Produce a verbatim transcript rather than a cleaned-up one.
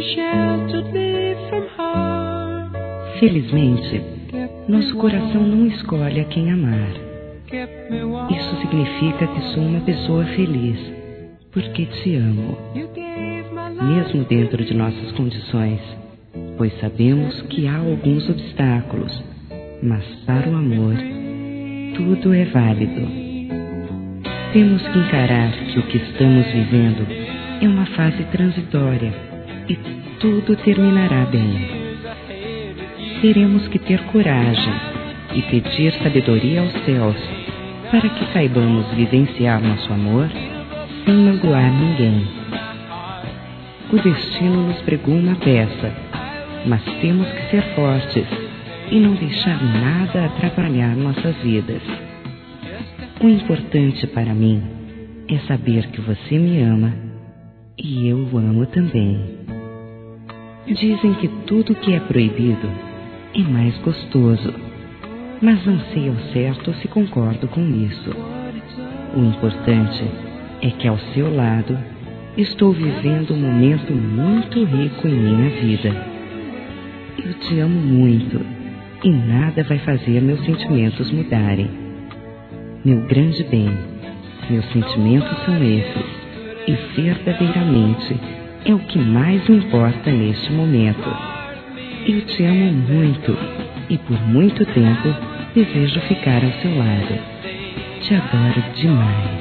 Felizmente, nosso coração não escolhe a quem amar. Isso significa que sou uma pessoa feliz, porque te amo, mesmo dentro de nossas condições, pois sabemos que há alguns obstáculos, mas para o amor, tudo é válido. Temos que encarar que o que estamos vivendo é uma fase transitória e tudo terminará bem. Teremos que ter coragem e pedir sabedoria aos céus para que saibamos vivenciar nosso amor sem magoar ninguém. O destino nos pregou uma peça, mas temos que ser fortes e não deixar nada atrapalhar nossas vidas. O importante para mim é saber que você me ama e eu o amo também. Dizem que tudo que é proibido é mais gostoso, mas não sei ao certo se concordo com isso. O importante é que ao seu lado estou vivendo um momento muito rico em minha vida. Eu te amo muito e nada vai fazer meus sentimentos mudarem. Meu grande bem, meus sentimentos são esses e verdadeiramente é o que mais me importa neste momento. Eu te amo muito e por muito tempo desejo ficar ao seu lado. Te adoro demais.